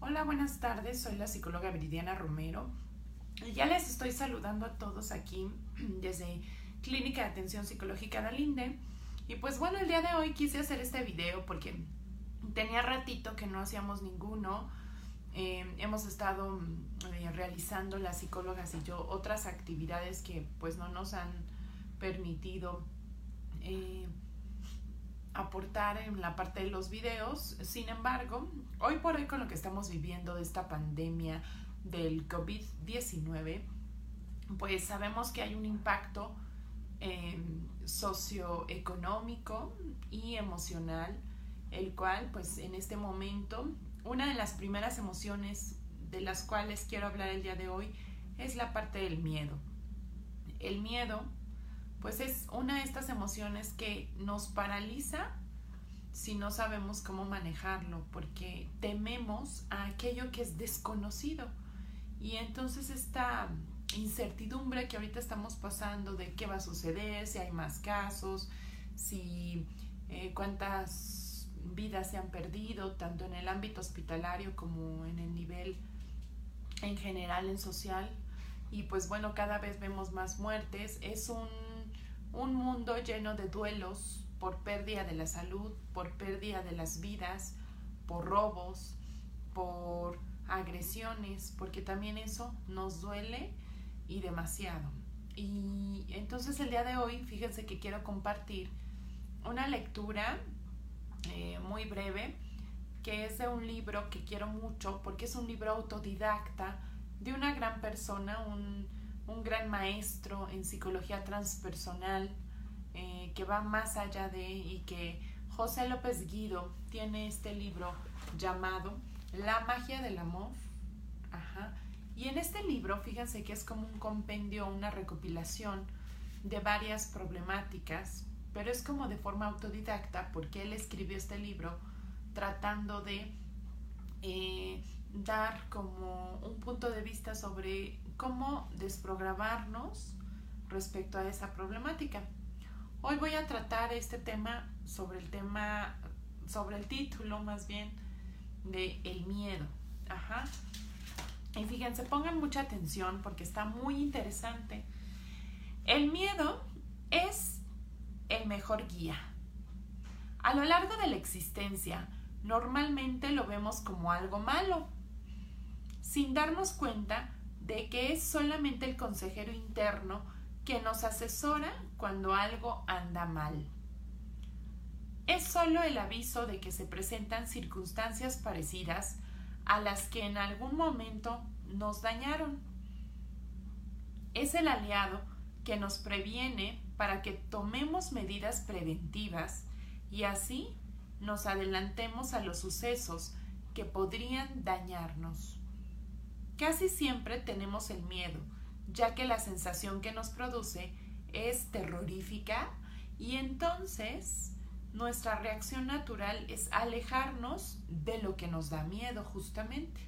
Hola, buenas tardes, soy la psicóloga Viridiana Romero. Ya les estoy saludando a todos aquí desde Clínica de Atención Psicológica de Alinde. Y pues bueno, el día de hoy quise hacer este video porque tenía ratito que no hacíamos ninguno. Hemos estado realizando las psicólogas y yo otras actividades que pues no nos han permitido aportar en la parte de los videos. Sin embargo, hoy por hoy, con lo que estamos viviendo de esta pandemia del COVID-19, pues sabemos que hay un impacto socioeconómico y emocional, el cual pues en este momento una de las primeras emociones de las cuales quiero hablar el día de hoy es la parte del miedo. El miedo pues es una de estas emociones que nos paraliza si no sabemos cómo manejarlo, porque tememos a aquello que es desconocido. Y entonces esta incertidumbre que ahorita estamos pasando de qué va a suceder, si hay más casos, si cuántas vidas se han perdido, tanto en el ámbito hospitalario como en el nivel en general, en social. Y pues bueno, cada vez vemos más muertes. Es un mundo lleno de duelos por pérdida de la salud, por pérdida de las vidas, por robos, por agresiones, porque también eso nos duele y demasiado. Y entonces el día de hoy, fíjense que quiero compartir una lectura muy breve, que es de un libro que quiero mucho, porque es un libro autodidacta de una gran persona, un gran maestro en psicología transpersonal, que va más allá de, y que José López Guido tiene este libro llamado La magia del amor. Ajá. Y en este libro, fíjense que es como un compendio, una recopilación de varias problemáticas, pero es como de forma autodidacta, porque él escribió este libro tratando de dar como un punto de vista sobre cómo desprogramarnos respecto a esa problemática. Hoy voy a tratar este tema sobre el título más bien de el miedo. Ajá. Y fíjense, pongan mucha atención porque está muy interesante. El miedo es el mejor guía. A lo largo de la existencia, normalmente lo vemos como algo malo, sin darnos cuenta de que es solamente el consejero interno que nos asesora cuando algo anda mal. Es solo el aviso de que se presentan circunstancias parecidas a las que en algún momento nos dañaron. Es el aliado que nos previene para que tomemos medidas preventivas y así nos adelantemos a los sucesos que podrían dañarnos. Casi siempre tenemos el miedo, ya que la sensación que nos produce es terrorífica y entonces nuestra reacción natural es alejarnos de lo que nos da miedo justamente.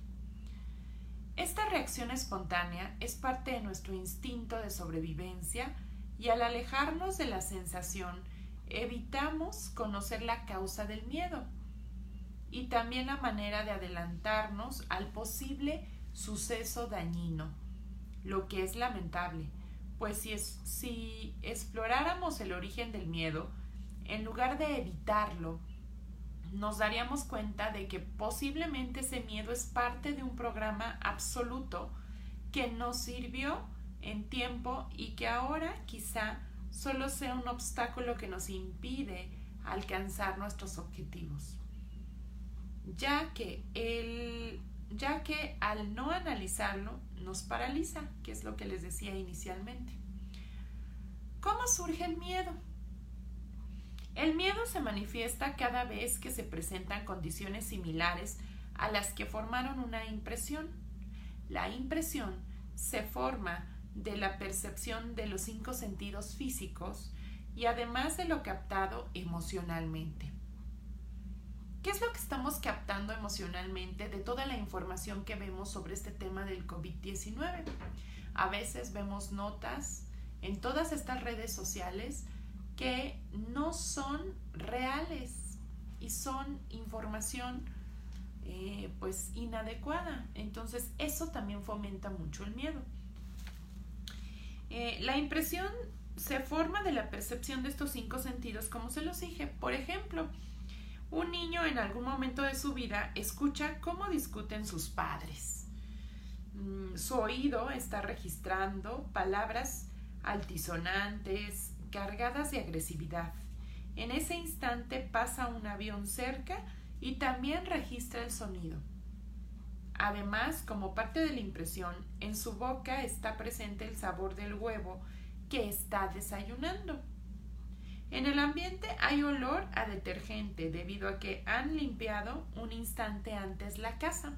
Esta reacción espontánea es parte de nuestro instinto de sobrevivencia y al alejarnos de la sensación evitamos conocer la causa del miedo y también la manera de adelantarnos al posible suceso dañino, lo que es lamentable, pues si exploráramos el origen del miedo, en lugar de evitarlo, nos daríamos cuenta de que posiblemente ese miedo es parte de un programa absoluto que nos sirvió en tiempo y que ahora quizá solo sea un obstáculo que nos impide alcanzar nuestros objetivos, ya que al no analizarlo nos paraliza, que es lo que les decía inicialmente. ¿Cómo surge el miedo? El miedo se manifiesta cada vez que se presentan condiciones similares a las que formaron una impresión. La impresión se forma de la percepción de los 5 sentidos físicos y además de lo captado emocionalmente. ¿Qué es lo que estamos captando emocionalmente de toda la información que vemos sobre este tema del COVID-19? A veces vemos notas en todas estas redes sociales que no son reales y son información pues inadecuada. Entonces eso también fomenta mucho el miedo. La impresión se forma de la percepción de estos 5 sentidos, como se los dije. Por ejemplo, un niño en algún momento de su vida escucha cómo discuten sus padres. Su oído está registrando palabras altisonantes, cargadas de agresividad. En ese instante pasa un avión cerca y también registra el sonido. Además, como parte de la impresión, en su boca está presente el sabor del huevo que está desayunando. En el ambiente hay olor a detergente debido a que han limpiado un instante antes la casa.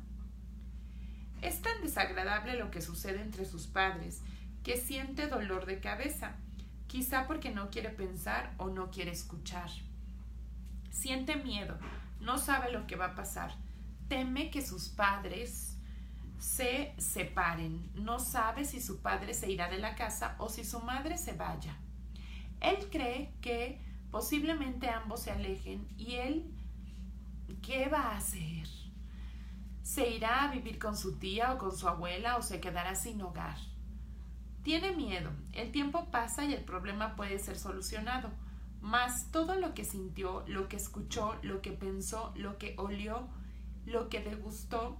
Es tan desagradable lo que sucede entre sus padres que siente dolor de cabeza, quizá porque no quiere pensar o no quiere escuchar. Siente miedo, no sabe lo que va a pasar, teme que sus padres se separen, no sabe si su padre se irá de la casa o si su madre se vaya. Él cree que posiblemente ambos se alejen y él, ¿qué va a hacer? ¿Se irá a vivir con su tía o con su abuela o se quedará sin hogar? Tiene miedo, el tiempo pasa y el problema puede ser solucionado, mas todo lo que sintió, lo que escuchó, lo que pensó, lo que olió, lo que degustó,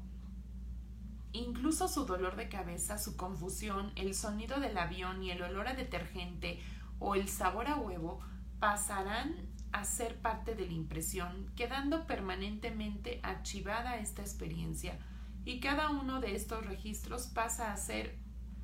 incluso su dolor de cabeza, su confusión, el sonido del avión y el olor a detergente o el sabor a huevo pasarán a ser parte de la impresión, quedando permanentemente archivada esta experiencia, y cada uno de estos registros pasa a ser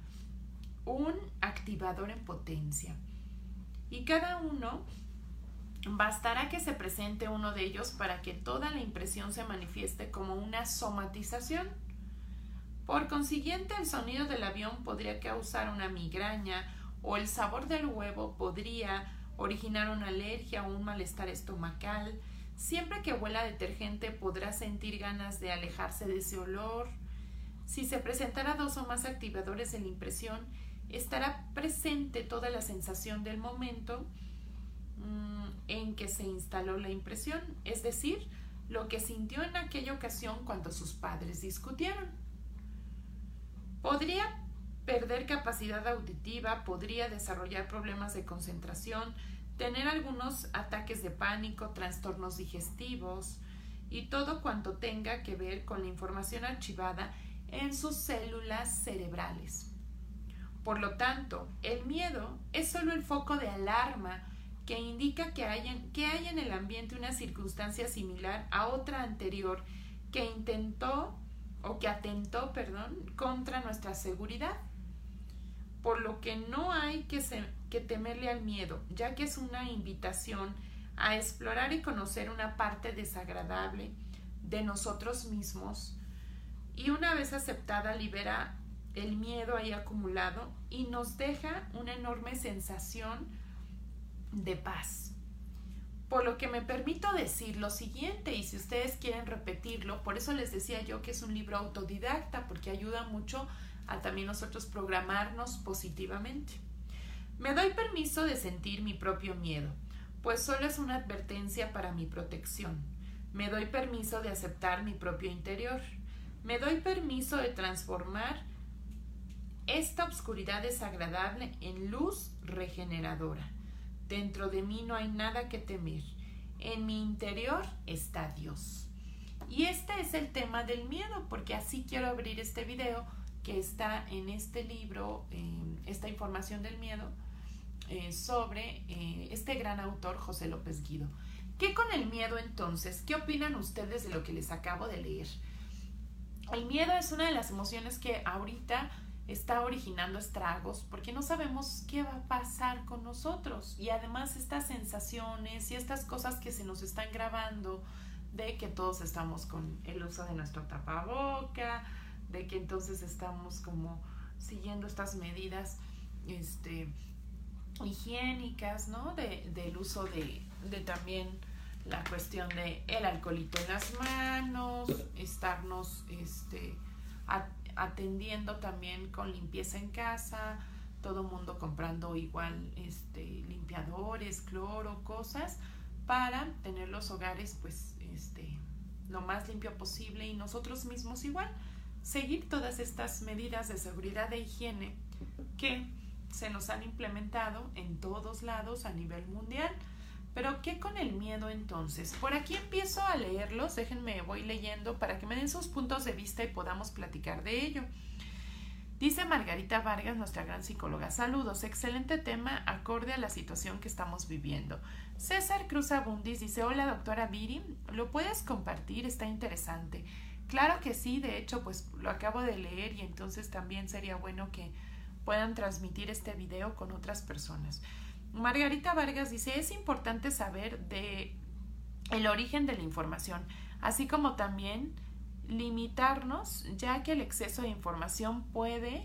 un activador en potencia. Y cada uno bastará que se presente uno de ellos para que toda la impresión se manifieste como una somatización. Por consiguiente, el sonido del avión podría causar una migraña o el sabor del huevo podría originar una alergia o un malestar estomacal. Siempre que huela detergente podrá sentir ganas de alejarse de ese olor. Si se presentara 2 o más activadores en la impresión, estará presente toda la sensación del momento en que se instaló la impresión, es decir, lo que sintió en aquella ocasión cuando sus padres discutieron. Podría perder capacidad auditiva, podría desarrollar problemas de concentración, tener algunos ataques de pánico, trastornos digestivos y todo cuanto tenga que ver con la información archivada en sus células cerebrales. Por lo tanto, el miedo es solo el foco de alarma que indica que hay en el ambiente una circunstancia similar a otra anterior que atentó contra nuestra seguridad. Por lo que no hay que temerle al miedo, ya que es una invitación a explorar y conocer una parte desagradable de nosotros mismos, y una vez aceptada libera el miedo ahí acumulado y nos deja una enorme sensación de paz. Por lo que me permito decir lo siguiente, y si ustedes quieren repetirlo, por eso les decía yo que es un libro autodidacta, porque ayuda mucho a también nosotros programarnos positivamente. Me doy permiso de sentir mi propio miedo, pues solo es una advertencia para mi protección. Me doy permiso de aceptar mi propio interior. Me doy permiso de transformar esta oscuridad desagradable en luz regeneradora. Dentro de mí no hay nada que temer. En mi interior está Dios. Y este es el tema del miedo, porque así quiero abrir este video que está en este libro, esta información del miedo, sobre este gran autor José López Guido. ¿Qué con el miedo entonces? ¿Qué opinan ustedes de lo que les acabo de leer? El miedo es una de las emociones que ahorita está originando estragos porque no sabemos qué va a pasar con nosotros, y además estas sensaciones y estas cosas que se nos están grabando de que todos estamos con el uso de nuestro tapaboca, de que entonces estamos como siguiendo estas medidas higiénicas, ¿no? Del uso de también la cuestión de el alcoholito en las manos, estarnos atendiendo también con limpieza en casa, todo mundo comprando igual limpiadores, cloro, cosas para tener los hogares pues lo más limpio posible y nosotros mismos igual, seguir todas estas medidas de seguridad e higiene que se nos han implementado en todos lados a nivel mundial. Pero ¿qué con el miedo entonces? Por aquí empiezo a leerlos, déjenme, voy leyendo para que me den sus puntos de vista y podamos platicar de ello. Dice Margarita Vargas, nuestra gran psicóloga: saludos, excelente tema acorde a la situación que estamos viviendo. César Cruz Abundis dice: hola doctora Viri, ¿lo puedes compartir? Está interesante. Claro que sí, de hecho pues lo acabo de leer y entonces también sería bueno que puedan transmitir este video con otras personas. Margarita Vargas dice: es importante saber de el origen de la información, así como también limitarnos, ya que el exceso de información puede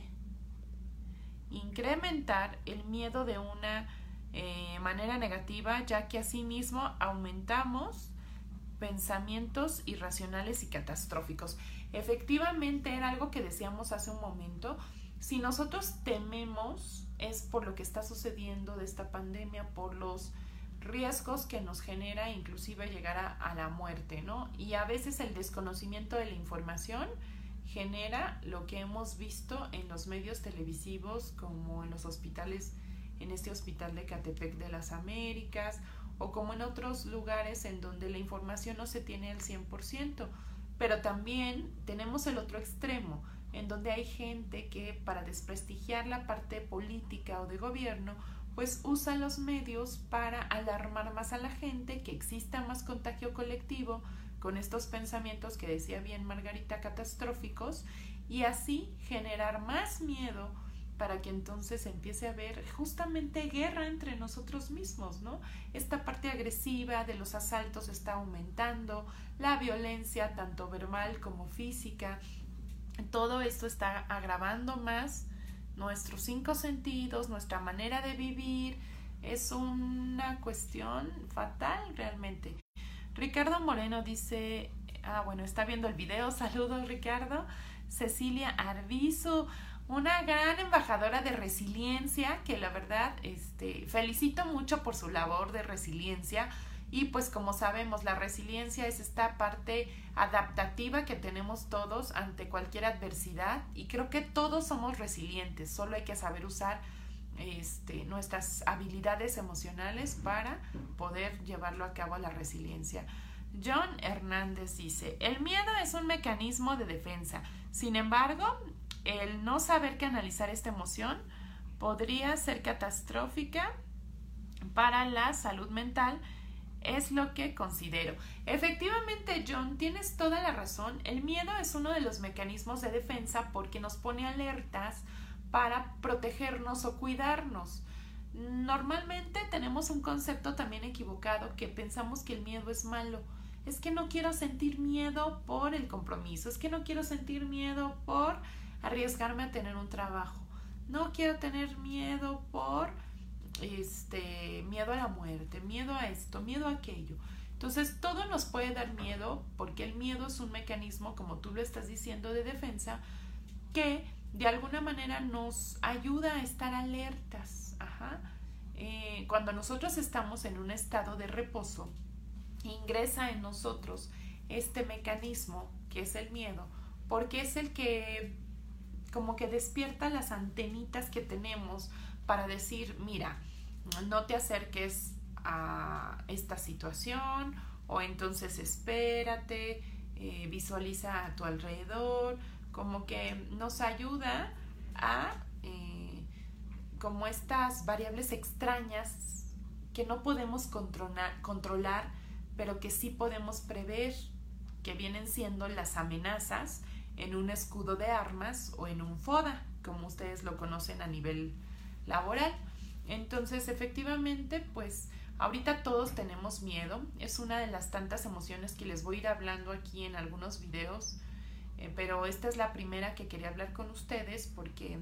incrementar el miedo de una manera negativa, ya que asimismo aumentamos pensamientos irracionales y catastróficos. Efectivamente, era algo que decíamos hace un momento. Si nosotros tememos, es por lo que está sucediendo de esta pandemia, por los riesgos que nos genera inclusive llegar a la muerte, ¿no? Y a veces el desconocimiento de la información genera lo que hemos visto en los medios televisivos, como en los hospitales, en este hospital de Catepec de las Américas, o como en otros lugares en donde la información no se tiene al 100%. Pero también tenemos el otro extremo, en donde hay gente que, para desprestigiar la parte política o de gobierno, pues usa los medios para alarmar más a la gente, que exista más contagio colectivo con estos pensamientos que decía bien Margarita, catastróficos, y así generar más miedo para que entonces empiece a haber justamente guerra entre nosotros mismos, ¿no? Esta parte agresiva de los asaltos está aumentando, la violencia tanto verbal como física. Todo esto está agravando más nuestros 5 sentidos, nuestra manera de vivir. Es una cuestión fatal realmente. Ricardo Moreno dice, bueno, está viendo el video, saludos Ricardo. Cecilia Arbizu, una gran embajadora de resiliencia, que la verdad felicito mucho por su labor de resiliencia. Y pues como sabemos, la resiliencia es esta parte adaptativa que tenemos todos ante cualquier adversidad, y creo que todos somos resilientes, solo hay que saber usar nuestras habilidades emocionales para poder llevarlo a cabo, la resiliencia. John Hernández dice: el miedo es un mecanismo de defensa, sin embargo, el no saber canalizar esta emoción podría ser catastrófica para la salud mental. Es lo que considero. Efectivamente, John, tienes toda la razón. El miedo es uno de los mecanismos de defensa porque nos pone alertas para protegernos o cuidarnos. Normalmente tenemos un concepto también equivocado, que pensamos que el miedo es malo. Es que no quiero sentir miedo por el compromiso, es que no quiero sentir miedo por arriesgarme a tener un trabajo, no quiero tener miedo por miedo a la muerte, miedo a esto, miedo a aquello. Entonces todo nos puede dar miedo, porque el miedo es un mecanismo, como tú lo estás diciendo, de defensa, que de alguna manera nos ayuda a estar alertas. Cuando nosotros estamos en un estado de reposo, ingresa en nosotros este mecanismo que es el miedo, porque es el que como que despierta las antenitas que tenemos para decir: mira, no te acerques a esta situación, o entonces espérate, visualiza a tu alrededor. Como que nos ayuda a como estas variables extrañas que no podemos controlar, pero que sí podemos prever, que vienen siendo las amenazas en un escudo de armas o en un FODA, como ustedes lo conocen a nivel laboral. Entonces, efectivamente, pues ahorita todos tenemos miedo. Es una de las tantas emociones que les voy a ir hablando aquí en algunos videos, pero esta es la primera que quería hablar con ustedes, porque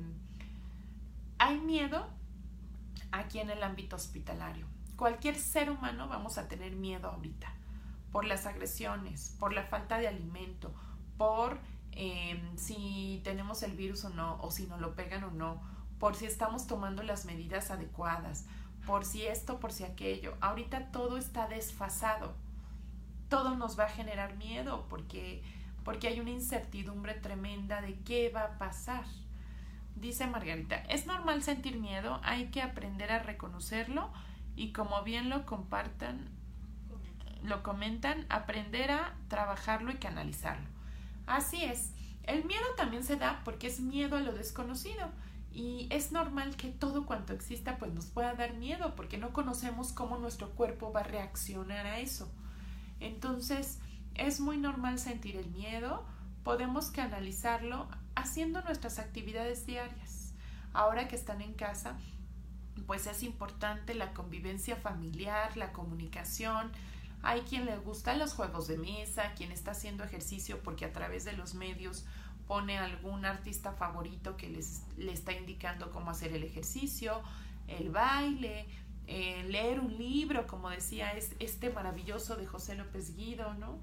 hay miedo aquí en el ámbito hospitalario. Cualquier ser humano vamos a tener miedo ahorita, por las agresiones, por la falta de alimento, por si tenemos el virus o no, o si nos lo pegan o no, por si estamos tomando las medidas adecuadas, por si esto, por si aquello. Ahorita todo está desfasado. todo nos va a generar miedo porque hay una incertidumbre tremenda de qué va a pasar. Dice Margarita, es normal sentir miedo, hay que aprender a reconocerlo y como bien lo comentan, aprender a trabajarlo y canalizarlo. Así es, el miedo también se da porque es miedo a lo desconocido y es normal que todo cuanto exista pues nos pueda dar miedo porque no conocemos cómo nuestro cuerpo va a reaccionar a eso. Entonces, es muy normal sentir el miedo, podemos canalizarlo haciendo nuestras actividades diarias. Ahora que están en casa, pues es importante la convivencia familiar, la comunicación. Hay quien le gustan los juegos de mesa, quien está haciendo ejercicio porque a través de los medios pone algún artista favorito que le está indicando cómo hacer el ejercicio, el baile, leer un libro, como decía, es este maravilloso de José López Guido, ¿no?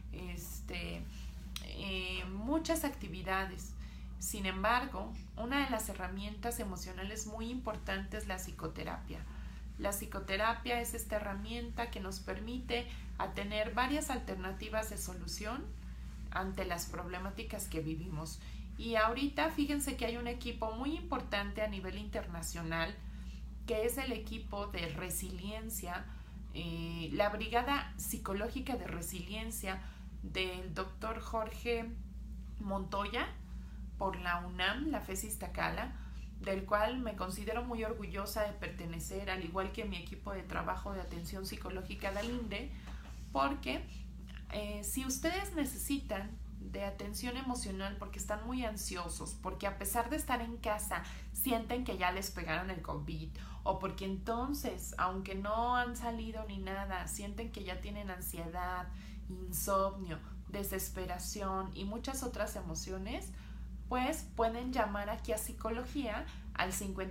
Muchas actividades. Sin embargo, una de las herramientas emocionales muy importantes es la psicoterapia. La psicoterapia es esta herramienta que nos permite a tener varias alternativas de solución ante las problemáticas que vivimos. Y ahorita fíjense que hay un equipo muy importante a nivel internacional que es el equipo de resiliencia, la Brigada Psicológica de Resiliencia del doctor Jorge Montoya por la UNAM, la FES Iztacala, del cual me considero muy orgullosa de pertenecer, al igual que mi equipo de trabajo de atención psicológica del INDE, porque si ustedes necesitan de atención emocional porque están muy ansiosos, porque a pesar de estar en casa sienten que ya les pegaron el COVID, o porque entonces, aunque no han salido ni nada, sienten que ya tienen ansiedad, insomnio, desesperación y muchas otras emociones, pues pueden llamar aquí a psicología al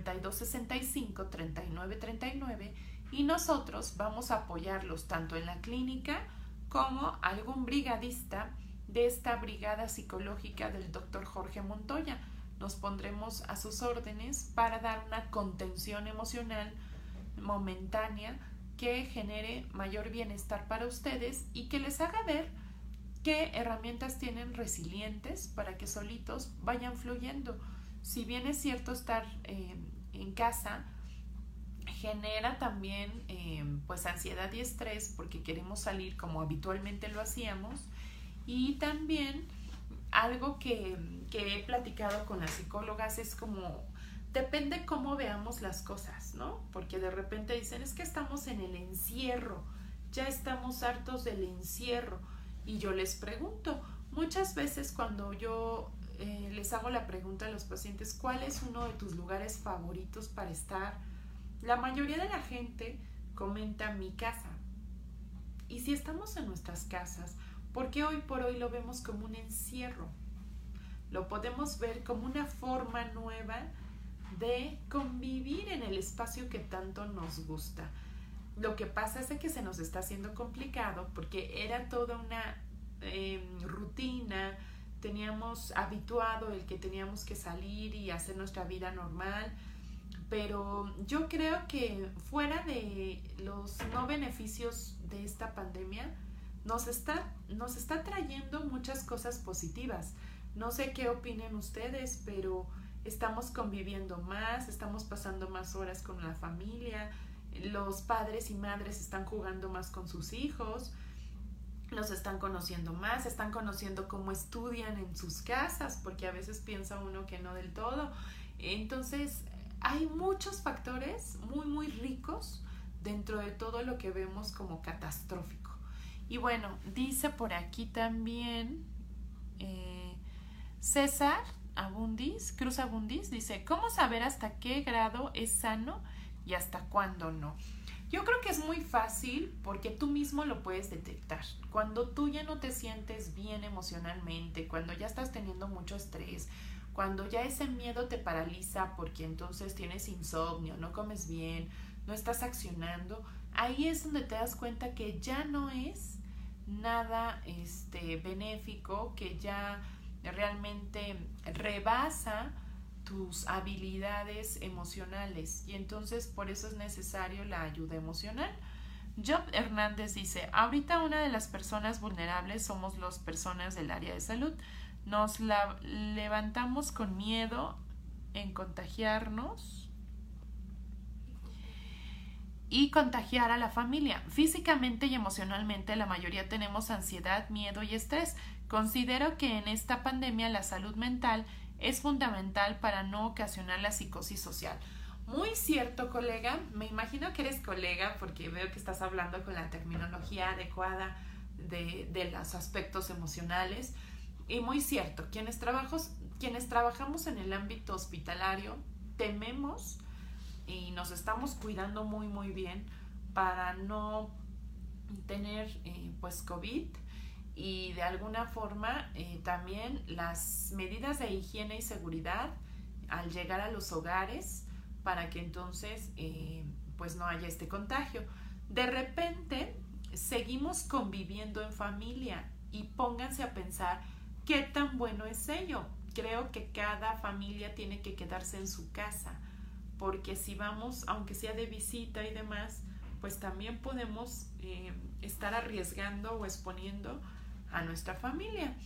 5265-3939 y nosotros vamos a apoyarlos tanto en la clínica como algún brigadista de esta brigada psicológica del doctor Jorge Montoya. Nos pondremos a sus órdenes para dar una contención emocional momentánea que genere mayor bienestar para ustedes y que les haga ver qué herramientas tienen resilientes para que solitos vayan fluyendo. Si bien es cierto estar en casa, genera también pues ansiedad y estrés porque queremos salir como habitualmente lo hacíamos, y también algo que he platicado con las psicólogas es como depende cómo veamos las cosas, ¿no? Porque de repente dicen es que estamos en el encierro, ya estamos hartos del encierro, y yo les pregunto muchas veces cuando yo les hago la pregunta a los pacientes ¿cuál es uno de tus lugares favoritos para estar? La mayoría de la gente comenta mi casa. Y si estamos en nuestras casas, ¿por qué hoy por hoy lo vemos como un encierro? Lo podemos ver como una forma nueva de convivir en el espacio que tanto nos gusta. Lo que pasa es que se nos está haciendo complicado porque era toda una rutina, teníamos habituado el que teníamos que salir y hacer nuestra vida normal, pero yo creo que fuera de los no beneficios de esta pandemia, nos está trayendo muchas cosas positivas. No sé qué opinen ustedes, pero estamos conviviendo más, estamos pasando más horas con la familia, los padres y madres están jugando más con sus hijos, los están conociendo más, están conociendo cómo estudian en sus casas, porque a veces piensa uno que no del todo. Entonces, hay muchos factores muy, muy ricos dentro de todo lo que vemos como catastrófico. Y bueno, dice por aquí también César Cruz Abundis, dice, ¿cómo saber hasta qué grado es sano y hasta cuándo no? Yo creo que es muy fácil porque tú mismo lo puedes detectar. Cuando tú ya no te sientes bien emocionalmente, cuando ya estás teniendo mucho estrés, cuando ya ese miedo te paraliza porque entonces tienes insomnio, no comes bien, no estás accionando, ahí es donde te das cuenta que ya no es nada benéfico, que ya realmente rebasa tus habilidades emocionales y entonces por eso es necesario la ayuda emocional. Job Hernández dice, ahorita una de las personas vulnerables somos las personas del área de salud. Nos levantamos con miedo en contagiarnos y contagiar a la familia. Físicamente y emocionalmente la mayoría tenemos ansiedad, miedo y estrés. Considero que en esta pandemia la salud mental es fundamental para no ocasionar la psicosis social. Muy cierto, colega. Me imagino que eres colega porque veo que estás hablando con la terminología adecuada de los aspectos emocionales. Y muy cierto, quienes trabajamos en el ámbito hospitalario tememos y nos estamos cuidando muy muy bien para no tener pues COVID, y de alguna forma también las medidas de higiene y seguridad al llegar a los hogares para que entonces pues no haya este contagio. De repente seguimos conviviendo en familia y pónganse a pensar qué tan bueno es ello. Creo que cada familia tiene que quedarse en su casa, porque si vamos, aunque sea de visita y demás, pues también podemos estar arriesgando o exponiendo a nuestra familia.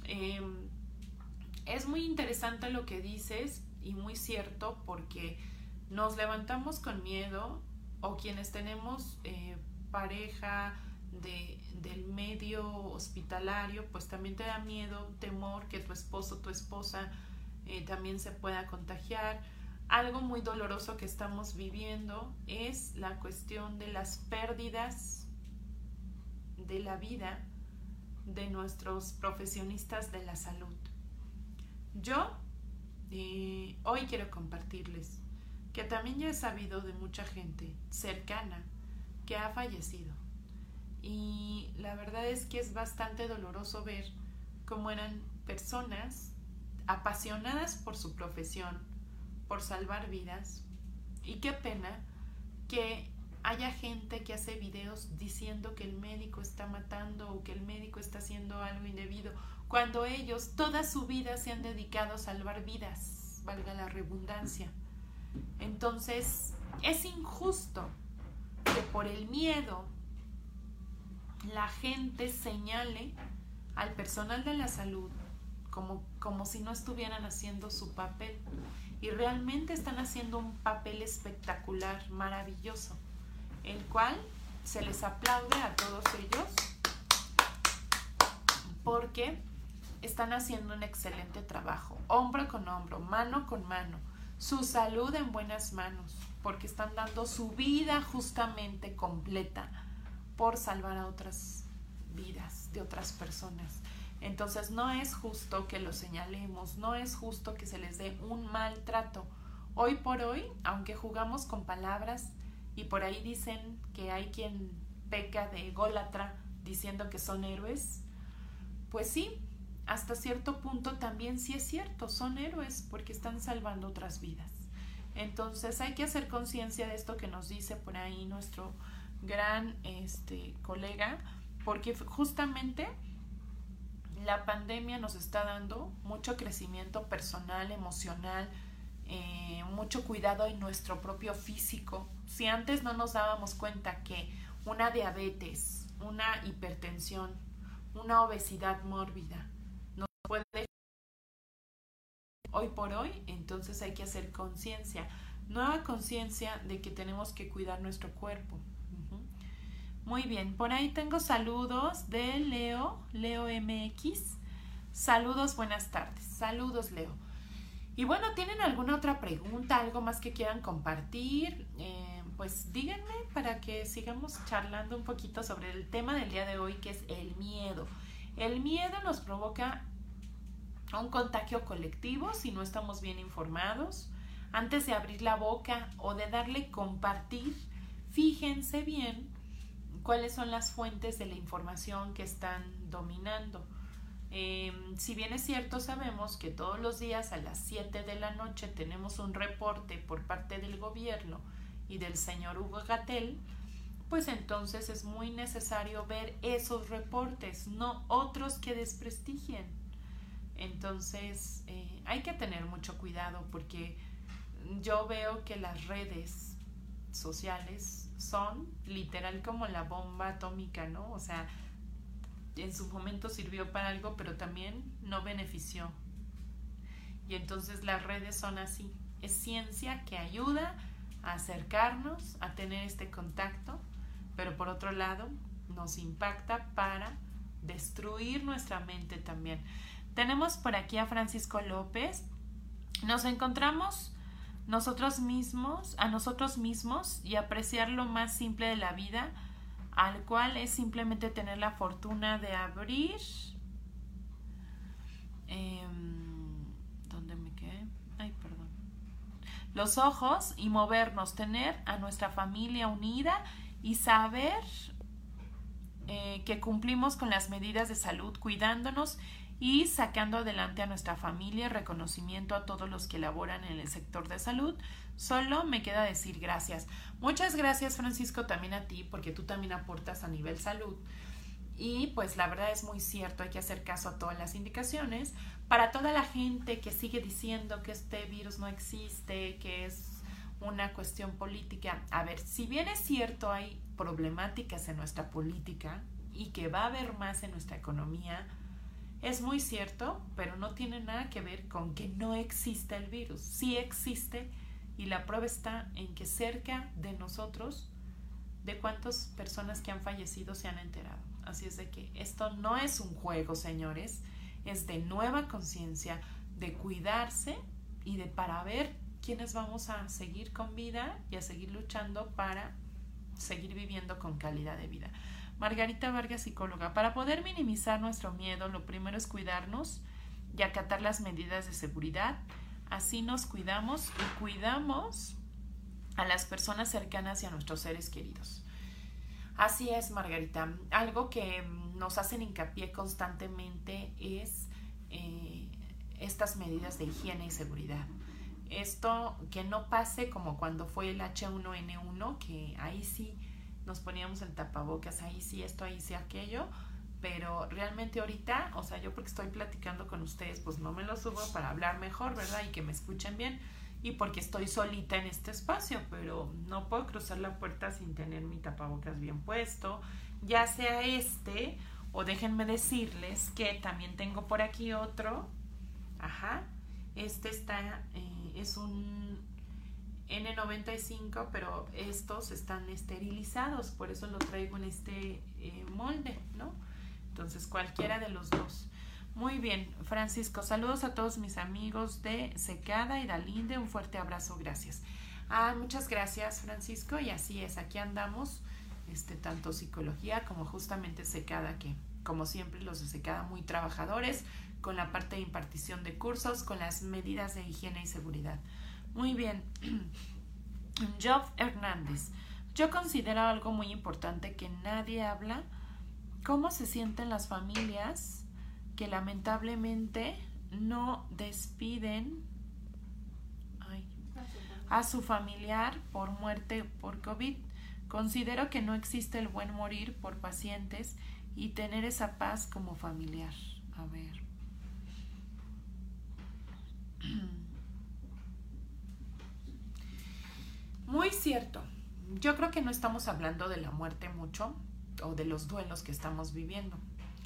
Es muy interesante lo que dices y muy cierto, porque nos levantamos con miedo, o quienes tenemos pareja del medio hospitalario, pues también te da miedo, temor que tu esposo, tu esposa también se pueda contagiar. Algo muy doloroso que estamos viviendo es la cuestión de las pérdidas de la vida de nuestros profesionistas de la salud. Yo hoy quiero compartirles que también ya he sabido de mucha gente cercana que ha fallecido, y la verdad es que es bastante doloroso ver cómo eran personas apasionadas por su profesión, por salvar vidas, y qué pena que haya gente que hace videos diciendo que el médico está matando o que el médico está haciendo algo indebido, cuando ellos toda su vida se han dedicado a salvar vidas, valga la redundancia. Entonces es injusto que por el miedo la gente señale al personal de la salud como si no estuvieran haciendo su papel, y realmente están haciendo un papel espectacular, maravilloso, el cual se les aplaude a todos ellos porque están haciendo un excelente trabajo, hombro con hombro, mano con mano, su salud en buenas manos, porque están dando su vida justamente completa por salvar a otras vidas de otras personas. Entonces no es justo que los señalemos, no es justo que se les dé un maltrato. Hoy por hoy, aunque jugamos con palabras y por ahí dicen que hay quien peca de ególatra diciendo que son héroes, pues sí, hasta cierto punto también sí es cierto, son héroes porque están salvando otras vidas. Entonces hay que hacer conciencia de esto que nos dice por ahí nuestro gran colega, porque justamente la pandemia nos está dando mucho crecimiento personal, emocional, mucho cuidado en nuestro propio físico. Si antes no nos dábamos cuenta que una diabetes, una hipertensión, una obesidad mórbida nos puede, hoy por hoy, entonces hay que hacer conciencia, nueva conciencia de que tenemos que cuidar nuestro cuerpo. Muy bien, por ahí tengo saludos de Leo MX. Saludos, buenas tardes. Saludos, Leo. Y bueno, ¿tienen alguna otra pregunta, algo más que quieran compartir? Pues díganme para que sigamos charlando un poquito sobre el tema del día de hoy, que es el miedo. El miedo nos provoca un contagio colectivo si no estamos bien informados. Antes de abrir la boca o de darle compartir, fíjense bien cuáles son las fuentes de la información que están dominando. Si bien es cierto, sabemos que todos los días a las 7 de la noche tenemos un reporte por parte del gobierno y del señor Hugo Gatell, pues entonces es muy necesario ver esos reportes, no otros que desprestigien. Entonces hay que tener mucho cuidado, porque yo veo que las redes sociales son literal como la bomba atómica, ¿no? O sea, en su momento sirvió para algo, pero también no benefició. Y entonces las redes son así. Es ciencia que ayuda a acercarnos, a tener este contacto, pero por otro lado nos impacta para destruir nuestra mente también. Tenemos por aquí a Francisco López. Nos encontramos a nosotros mismos y apreciar lo más simple de la vida, al cual es simplemente tener la fortuna de abrir ¿dónde me quedé? Los ojos y movernos, tener a nuestra familia unida y saber que cumplimos con las medidas de salud, cuidándonos y sacando adelante a nuestra familia. Reconocimiento a todos los que laboran en el sector de salud. Solo me queda decir gracias. Muchas gracias, Francisco, también a ti, porque tú también aportas a nivel salud. Y pues la verdad es muy cierto, hay que hacer caso a todas las indicaciones. Para toda la gente que sigue diciendo que este virus no existe, que es una cuestión política, a ver, si bien es cierto hay problemáticas en nuestra política y que va a haber más en nuestra economía, es muy cierto, pero no tiene nada que ver con que no exista el virus. Sí existe, y la prueba está en que cerca de nosotros, de cuántas personas que han fallecido se han enterado. Así es de que esto no es un juego, señores, es de nueva conciencia, de cuidarse y de para ver quiénes vamos a seguir con vida y a seguir luchando para seguir viviendo con calidad de vida. Margarita Vargas, psicóloga. Para poder minimizar nuestro miedo, lo primero es cuidarnos y acatar las medidas de seguridad. Así nos cuidamos y cuidamos a las personas cercanas y a nuestros seres queridos. Así es, Margarita. Algo que nos hacen hincapié constantemente es estas medidas de higiene y seguridad. Esto que no pase como cuando fue el H1N1, que ahí sí nos poníamos el tapabocas, ahí sí esto, ahí sí aquello, pero realmente ahorita, o sea, yo porque estoy platicando con ustedes, pues no me lo subo para hablar mejor, ¿verdad? Y que me escuchen bien, y porque estoy solita en este espacio, pero no puedo cruzar la puerta sin tener mi tapabocas bien puesto, ya sea este, o déjenme decirles que también tengo por aquí otro, este está, es un N95, pero estos están esterilizados, por eso lo traigo en este molde, ¿no? Entonces cualquiera de los dos. Muy bien, Francisco, saludos a todos mis amigos de Secada y Dalinde, un fuerte abrazo, gracias. Muchas gracias, Francisco, y así es, aquí andamos, tanto psicología como justamente Secada, que como siempre los de Secada muy trabajadores, con la parte de impartición de cursos, con las medidas de higiene y seguridad. Muy bien. Job Hernández. Yo considero algo muy importante que nadie habla, cómo se sienten las familias que lamentablemente no despiden a su familiar por muerte por COVID. Considero que no existe el buen morir por pacientes y tener esa paz como familiar. A ver. Muy cierto. Yo creo que no estamos hablando de la muerte mucho o de los duelos que estamos viviendo.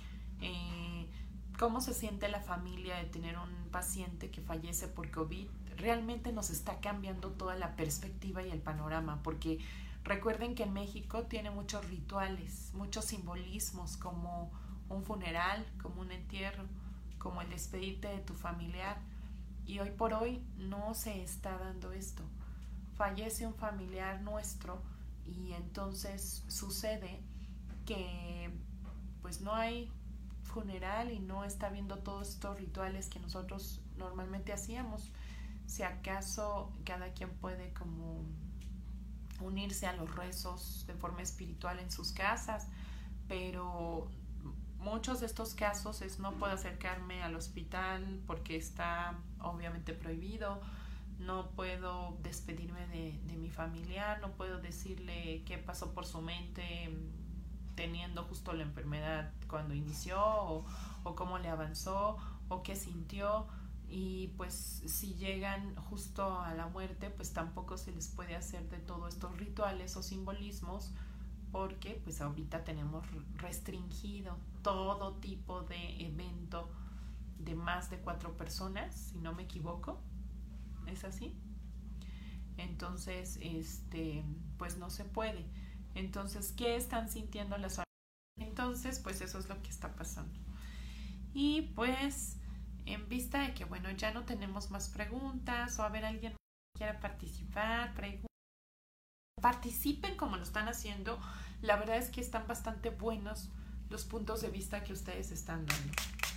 ¿Cómo se siente la familia de tener un paciente que fallece por COVID? Realmente nos está cambiando toda la perspectiva y el panorama, porque recuerden que en México tiene muchos rituales, muchos simbolismos, como un funeral, como un entierro, como el despedirte de tu familiar. Y hoy por hoy no se está dando esto. Fallece un familiar nuestro y entonces sucede que pues no hay funeral y no está viendo todos estos rituales que nosotros normalmente hacíamos. Si acaso cada quien puede como unirse a los rezos de forma espiritual en sus casas, pero muchos de estos casos es no puedo acercarme al hospital porque está obviamente prohibido, no puedo despedirme de mi familiar, no puedo decirle qué pasó por su mente teniendo justo la enfermedad cuando inició o cómo le avanzó o qué sintió. y pues si llegan justo a la muerte, pues tampoco se les puede hacer de todos estos rituales o simbolismos, porque pues ahorita tenemos restringido todo tipo de evento de más de 4 personas, si no me equivoco, ¿es así? Entonces, pues no se puede. Entonces, ¿qué están sintiendo las familias? Entonces, pues eso es lo que está pasando. Y pues, en vista de que, bueno, ya no tenemos más preguntas, o a ver, alguien que quiera participar, participen como lo están haciendo. La verdad es que están bastante buenos los puntos de vista que ustedes están dando.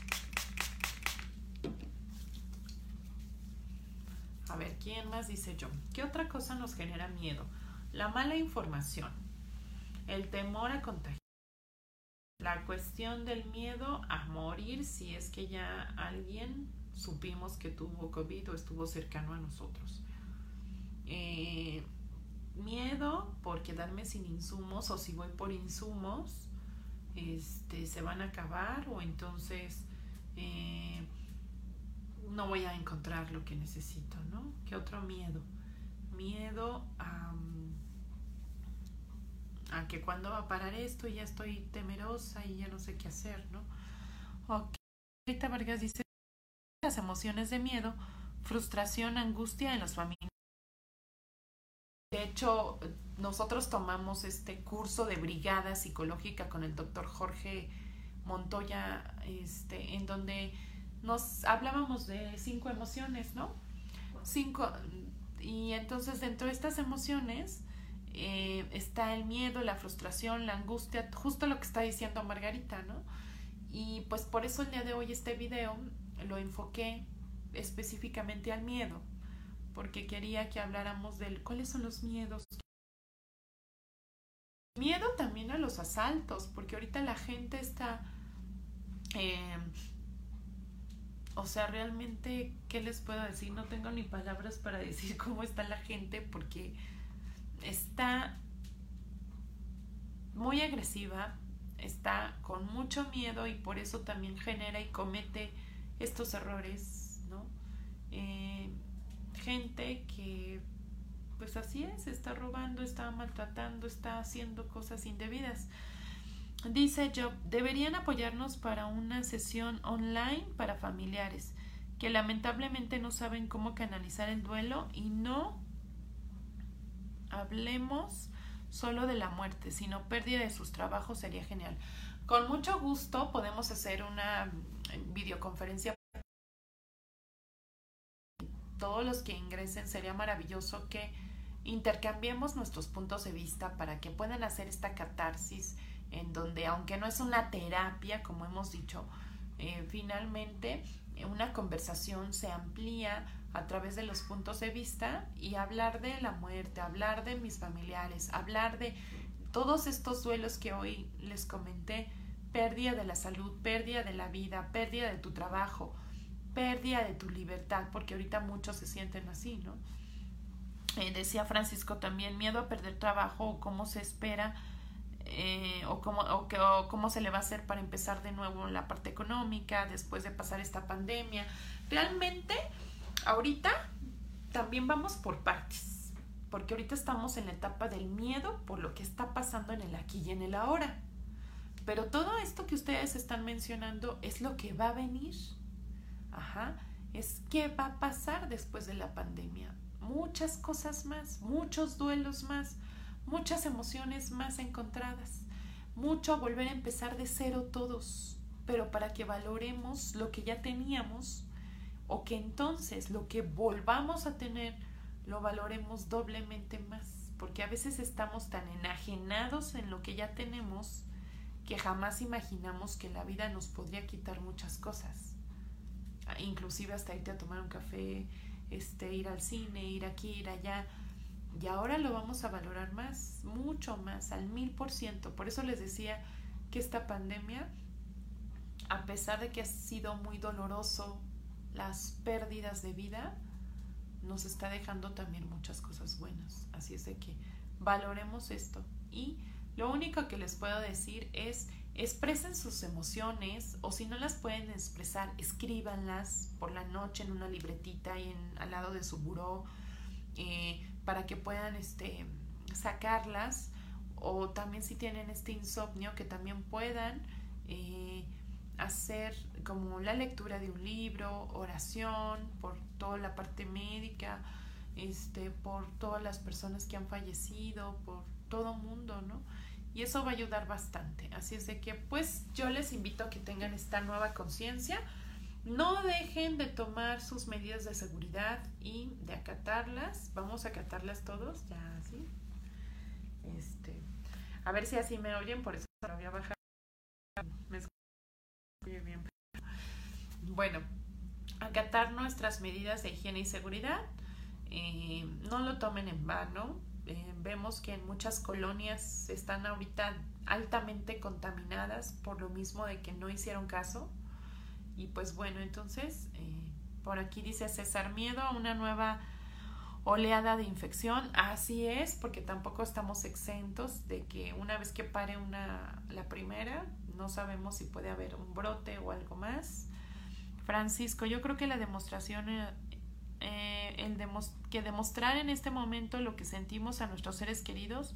A ver, ¿quién más dice yo? ¿Qué otra cosa nos genera miedo? La mala información, el temor a contagiar, la cuestión del miedo a morir si es que ya alguien supimos que tuvo COVID o estuvo cercano a nosotros. Miedo por quedarme sin insumos, o si voy por insumos, se van a acabar, o entonces no voy a encontrar lo que necesito, ¿no? ¿Qué otro miedo? Miedo a que cuando va a parar esto y ya estoy temerosa y ya no sé qué hacer, ¿no? Ok. Rita Vargas dice: las emociones de miedo, frustración, angustia en las familias. De hecho, nosotros tomamos este curso de brigada psicológica con el doctor Jorge Montoya, en donde nos hablábamos de 5 emociones, ¿no? 5. Y entonces dentro de estas emociones está el miedo, la frustración, la angustia, justo lo que está diciendo Margarita, ¿no? Y pues por eso el día de hoy este video lo enfoqué específicamente al miedo, porque quería que habláramos de cuáles son los miedos. Miedo también a los asaltos, porque ahorita la gente está, o sea, realmente, ¿qué les puedo decir? No tengo ni palabras para decir cómo está la gente, porque está muy agresiva, está con mucho miedo, y por eso también genera y comete estos errores, ¿no? Gente que pues así es, está robando, está maltratando, está haciendo cosas indebidas. Dice Job: deberían apoyarnos para una sesión online para familiares que lamentablemente no saben cómo canalizar el duelo, y no hablemos solo de la muerte, sino pérdida de sus trabajos. Sería genial. Con mucho gusto podemos hacer una videoconferencia. Todos los que ingresen, sería maravilloso que intercambiemos nuestros puntos de vista para que puedan hacer esta catarsis, en donde, aunque no es una terapia, como hemos dicho, finalmente una conversación se amplía a través de los puntos de vista, y hablar de la muerte, hablar de mis familiares, hablar de todos estos duelos que hoy les comenté: pérdida de la salud, pérdida de la vida, pérdida de tu trabajo, pérdida de tu libertad, porque ahorita muchos se sienten así, ¿no? Decía Francisco también: miedo a perder trabajo, o cómo se espera, o cómo se le va a hacer para empezar de nuevo la parte económica después de pasar esta pandemia. Realmente, ahorita también vamos por partes, porque ahorita estamos en la etapa del miedo por lo que está pasando en el aquí y en el ahora. Pero todo esto que ustedes están mencionando es lo que va a venir. Ajá, es qué va a pasar después de la pandemia. Muchas cosas más, muchos duelos más, muchas emociones más encontradas, mucho a volver a empezar de cero todos, pero para que valoremos lo que ya teníamos, o que entonces lo que volvamos a tener lo valoremos doblemente más, porque a veces estamos tan enajenados en lo que ya tenemos que jamás imaginamos que la vida nos podría quitar muchas cosas, inclusive hasta irte a tomar un café, ir al cine, ir aquí, ir allá. Y ahora lo vamos a valorar más, mucho más, al 1000%. Por eso les decía que esta pandemia, a pesar de que ha sido muy doloroso las pérdidas de vida, nos está dejando también muchas cosas buenas. Así es de que valoremos esto. Y lo único que les puedo decir es expresen sus emociones, o si no las pueden expresar, escríbanlas por la noche en una libretita y al lado de su buró, para que puedan sacarlas, o también si tienen insomnio, que también puedan hacer como la lectura de un libro, oración por toda la parte médica, por todas las personas que han fallecido, por todo mundo, ¿no? Y eso va a ayudar bastante. Así es de que pues yo les invito a que tengan esta nueva conciencia. No dejen de tomar sus medidas de seguridad y de acatarlas. Vamos a acatarlas todos, ya así. A ver si así me oyen, por eso me voy a bajar. Me escucho bien. Bueno, acatar nuestras medidas de higiene y seguridad. No lo tomen en vano. Vemos que en muchas colonias están ahorita altamente contaminadas por lo mismo de que no hicieron caso. Y pues bueno, entonces por aquí dice César, miedo a una nueva oleada de infección. Así es, porque tampoco estamos exentos de que una vez que pare la primera, no sabemos si puede haber un brote o algo más. Francisco, yo creo que la demostración, que demostrar en este momento lo que sentimos a nuestros seres queridos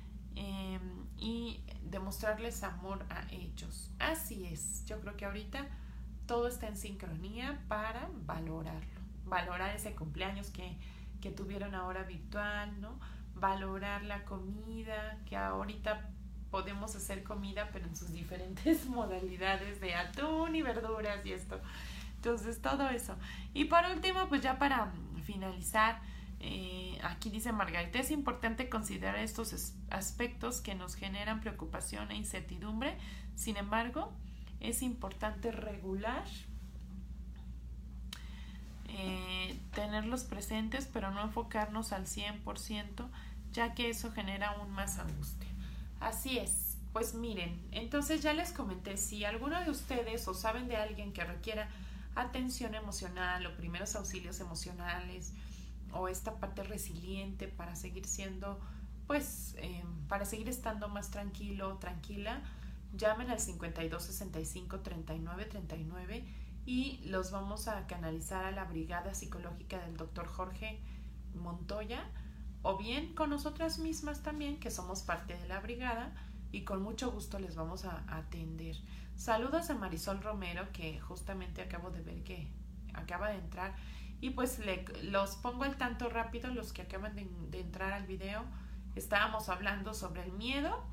y demostrarles amor a ellos. Así es, yo creo que ahorita todo está en sincronía para valorar ese cumpleaños que tuvieron ahora virtual, ¿no? Valorar la comida, que ahorita podemos hacer comida, pero en sus diferentes modalidades de atún y verduras y esto. Entonces, todo eso. Y por último, pues ya para finalizar, aquí dice Margarita, es importante considerar estos aspectos que nos generan preocupación e incertidumbre. Sin embargo, es importante regular, tenerlos presentes, pero no enfocarnos al 100%, ya que eso genera aún más angustia. Así es. Pues miren, entonces ya les comenté, si alguno de ustedes o saben de alguien que requiera atención emocional o primeros auxilios emocionales o esta parte resiliente para seguir siendo, pues, para seguir estando más tranquilo o tranquila, llamen al 52 65 39 39 y los vamos a canalizar a la brigada psicológica del doctor Jorge Montoya, o bien con nosotras mismas también, que somos parte de la brigada, y con mucho gusto les vamos a atender. Saludos a Marisol Romero, que justamente acabo de ver que acaba de entrar, y pues los pongo al tanto rápido, los que acaban de entrar al video. Estábamos hablando sobre el miedo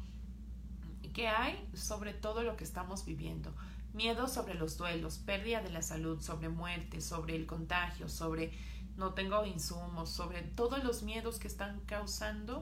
que hay sobre todo lo que estamos viviendo. Miedo sobre los duelos, pérdida de la salud, sobre muerte, sobre el contagio, sobre no tengo insumos, sobre todos los miedos que están causando,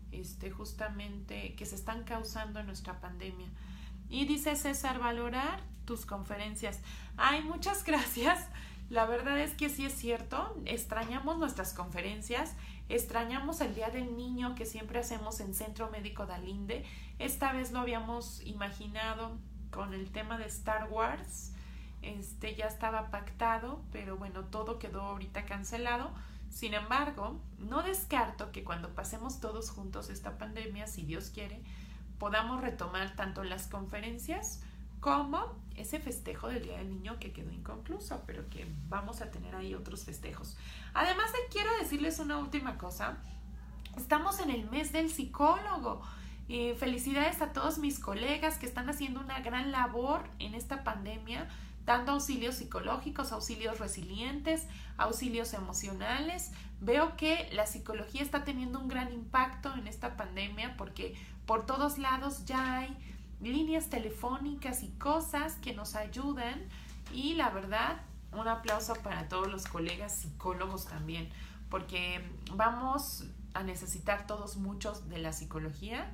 justamente, que se están causando en nuestra pandemia. Y dice César, valorar tus conferencias. Ay, muchas gracias. La verdad es que sí es cierto, extrañamos nuestras conferencias, extrañamos el Día del Niño que siempre hacemos en Centro Médico Dalinde. Esta vez lo habíamos imaginado con el tema de Star Wars, ya estaba pactado, pero bueno, todo quedó ahorita cancelado. Sin embargo, no descarto que cuando pasemos todos juntos esta pandemia, si Dios quiere, podamos retomar tanto las conferencias como ese festejo del Día del Niño que quedó inconcluso, pero que vamos a tener ahí otros festejos. Además, quiero decirles una última cosa. Estamos en el mes del psicólogo. Felicidades a todos mis colegas que están haciendo una gran labor en esta pandemia, dando auxilios psicológicos, auxilios resilientes, auxilios emocionales. Veo que la psicología está teniendo un gran impacto en esta pandemia porque por todos lados ya hay líneas telefónicas y cosas que nos ayudan, y la verdad, un aplauso para todos los colegas psicólogos también, porque vamos a necesitar todos muchos de la psicología,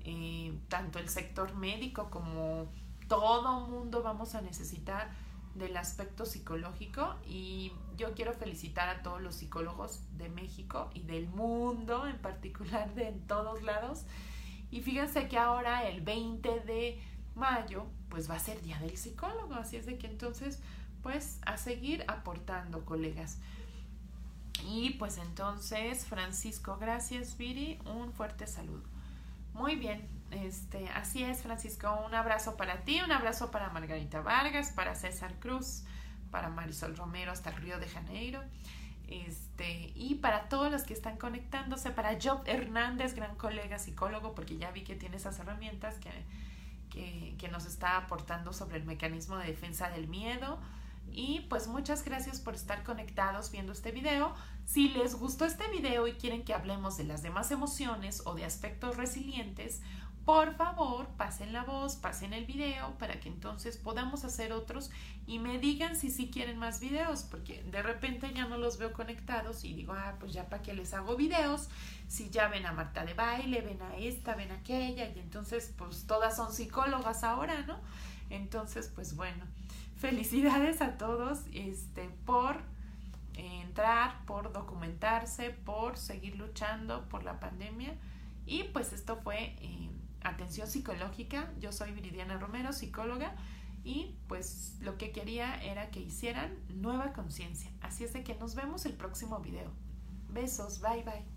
tanto el sector médico como todo mundo vamos a necesitar del aspecto psicológico, y yo quiero felicitar a todos los psicólogos de México y del mundo, en particular de en todos lados. Y fíjense que ahora el 20 de mayo pues va a ser Día del Psicólogo, así es de que entonces pues a seguir aportando, colegas. Y pues entonces, Francisco, gracias Viri, un fuerte saludo. Muy bien, así es, Francisco. Un abrazo para ti, un abrazo para Margarita Vargas, para César Cruz, para Marisol Romero hasta el Río de Janeiro. Y para todos los que están conectándose, para Job Hernández, gran colega psicólogo, porque ya vi que tiene esas herramientas que nos está aportando sobre el mecanismo de defensa del miedo. Y pues muchas gracias por estar conectados viendo este video. Si les gustó este video y quieren que hablemos de las demás emociones o de aspectos resilientes, por favor pasen la voz, pasen el video para que entonces podamos hacer otros y me digan si sí quieren más videos, porque de repente ya no los veo conectados y digo, pues ya para qué les hago videos, si ya ven a Marta de Baile, ven a esta, ven a aquella, y entonces pues todas son psicólogas ahora, ¿no? Entonces pues bueno, felicidades a todos por entrar, por documentarse, por seguir luchando por la pandemia. Y pues esto fue Atención Psicológica. Yo soy Viridiana Romero, psicóloga, y pues lo que quería era que hicieran nueva conciencia. Así es de que nos vemos el próximo video. Besos, bye bye.